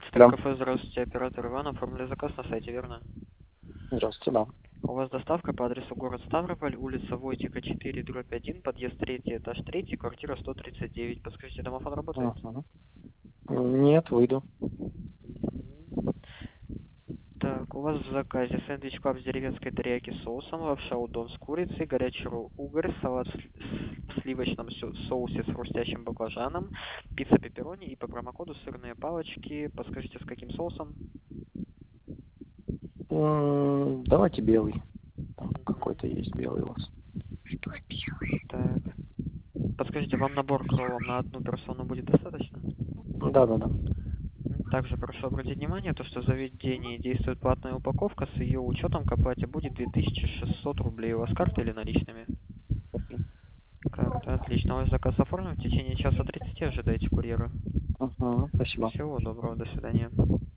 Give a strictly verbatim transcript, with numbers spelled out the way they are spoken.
Да. Кафе, здравствуйте, оператор Иван, оформили заказ на сайте, верно? Здравствуйте, да. У вас доставка по адресу город Ставрополь, улица Войтека четыре, дробь один, подъезд третий, этаж третий, квартира сто тридцать девять. Подскажите, домофон работает? Ага. Нет, выйду. Так, у вас в заказе сэндвич клаб с деревенской терияки соусом, лапша удон с курицей, горячий ролл угорь, салат в с- в сливочном сё- соусе с хрустящим баклажаном, пицца пепперони и по промокоду сырные палочки. Подскажите, с каким соусом? М, Давайте белый. Там Мгм. какой-то есть белый у вас. Так. Подскажите, вам набор к роллам на одну персону будет достаточно? Да, да, да. Также прошу обратить внимание, то, что в заведении действует платная упаковка, с ее учетом к оплате будет две тысячи шестьсот рублей. У вас карта или наличными? Карта, отлично. Ваш заказ оформлен, в течение часа тридцати ожидайте курьера. Ага, спасибо. Всего доброго, до свидания.